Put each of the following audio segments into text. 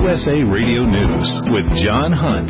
USA Radio News with John Hunt.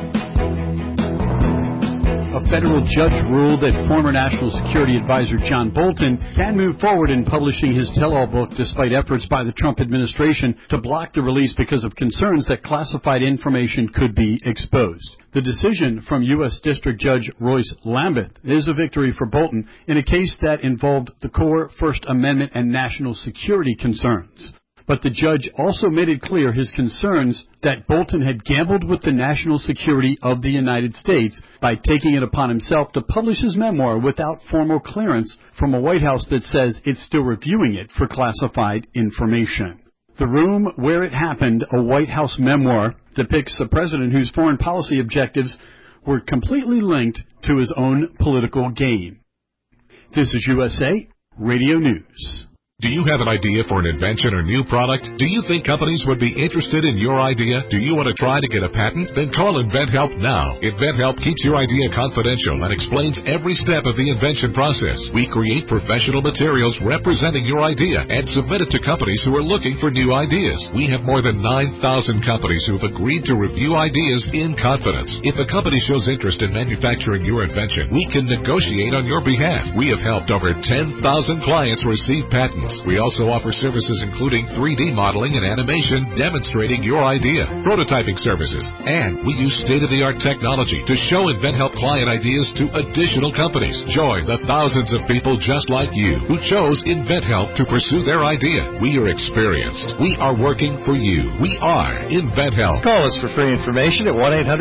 A federal judge ruled that former National Security Advisor John Bolton can move forward in publishing his tell-all book despite efforts by the Trump administration to block the release because of concerns that classified information could be exposed. The decision from U.S. District Judge Royce Lamberth is a victory for Bolton in a case that involved the core First Amendment and national security concerns. But the judge also made it clear his concerns that Bolton had gambled with the national security of the United States by taking it upon himself to publish his memoir without formal clearance from a White House that says it's still reviewing it for classified information. The Room Where It Happened, a White House memoir, depicts a president whose foreign policy objectives were completely linked to his own political gain. This is USA Radio News. Do you have an idea for an invention or new product? Do you think companies would be interested in your idea? Do you want to try to get a patent? Then call InventHelp now. InventHelp keeps your idea confidential and explains every step of the invention process. We create professional materials representing your idea and submit it to companies who are looking for new ideas. We have more than 9,000 companies who have agreed to review ideas in confidence. If a company shows interest in manufacturing your invention, we can negotiate on your behalf. We have helped over 10,000 clients receive patents. We also offer services including 3D modeling and animation demonstrating your idea, prototyping services, and we use state-of-the-art technology to show InventHelp client ideas to additional companies. Join the thousands of people just like you who chose InventHelp to pursue their idea. We are experienced. We are working for you. We are InventHelp. Call us for free information at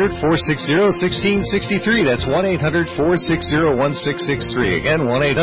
1-800-460-1663. That's 1-800-460-1663. Again,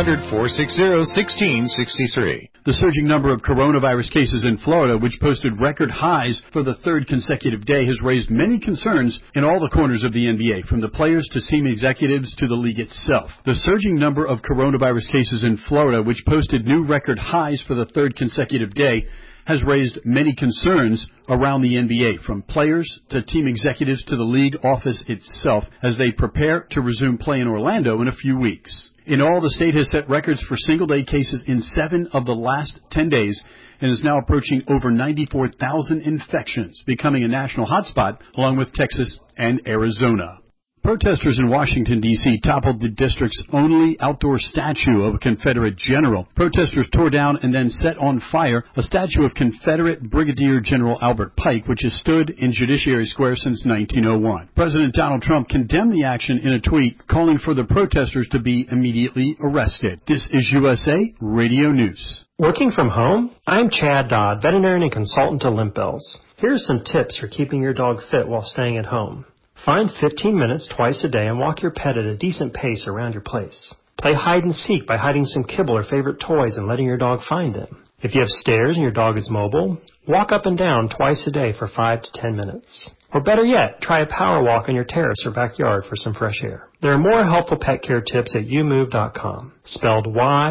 1-800-460-1663. The surging number of coronavirus cases in Florida, which posted record highs for the third consecutive day, has raised many concerns in all the corners of the NBA, from the players to team executives to the league itself. The surging number of coronavirus cases in Florida, which posted new record highs for the third consecutive day, has raised many concerns around the NBA, from players to team executives to the league office itself, as they prepare to resume play in Orlando in a few weeks. In all, the state has set records for single-day cases in 7 of the last 10 days and is now approaching over 94,000 infections, becoming a national hotspot along with Texas and Arizona. Protesters in Washington, D.C. toppled the district's only outdoor statue of a Confederate general. Protesters tore down and then set on fire a statue of Confederate Brigadier General Albert Pike, which has stood in Judiciary Square since 1901. President Donald Trump condemned the action in a tweet, calling for the protesters to be immediately arrested. This is USA Radio News. Working from home? I'm Chad Dodd, veterinarian and consultant to Limp Bells. Here are some tips for keeping your dog fit while staying at home. Find 15 minutes twice a day and walk your pet at a decent pace around your place. Play hide and seek by hiding some kibble or favorite toys and letting your dog find them. If you have stairs and your dog is mobile, walk up and down twice a day for 5 to 10 minutes. Or better yet, try a power walk on your terrace or backyard for some fresh air. There are more helpful pet care tips at youmove.com, spelled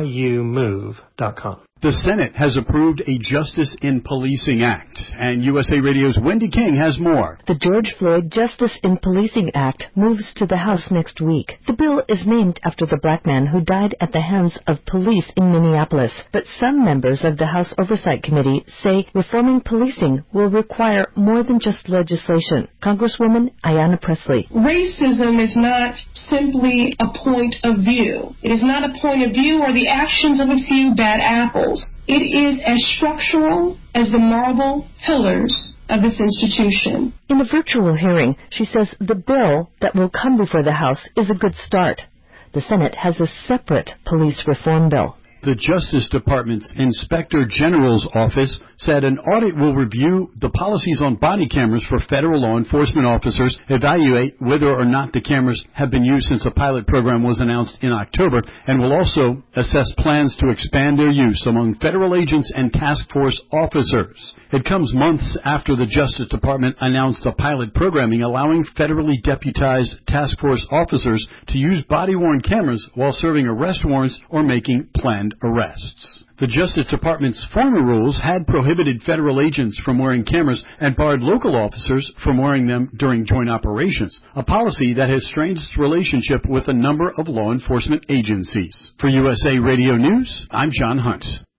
YOUMOVE.com. The Senate has approved a Justice in Policing Act, and USA Radio's Wendy King has more. The George Floyd Justice in Policing Act moves to the House next week. The bill is named after the black man who died at the hands of police in Minneapolis, but some members of the House Oversight Committee say reforming policing will require more than just legislation. Congresswoman Ayanna Pressley. Racism is not simply a point of view. It is not a point of view or the actions of a few bad apples. It is as structural as the marble pillars of this institution. In a virtual hearing, she says the bill that will come before the House is a good start. The Senate has a separate police reform bill. The Justice Department's Inspector General's office said an audit will review the policies on body cameras for federal law enforcement officers, evaluate whether or not the cameras have been used since a pilot program was announced in October, and will also assess plans to expand their use among federal agents and task force officers. It comes months after the Justice Department announced a pilot programming allowing federally deputized task force officers to use body-worn cameras while serving arrest warrants or making planned arrests. The Justice Department's former rules had prohibited federal agents from wearing cameras and barred local officers from wearing them during joint operations, a policy that has strained its relationship with a number of law enforcement agencies. For USA Radio News, I'm John Hunt.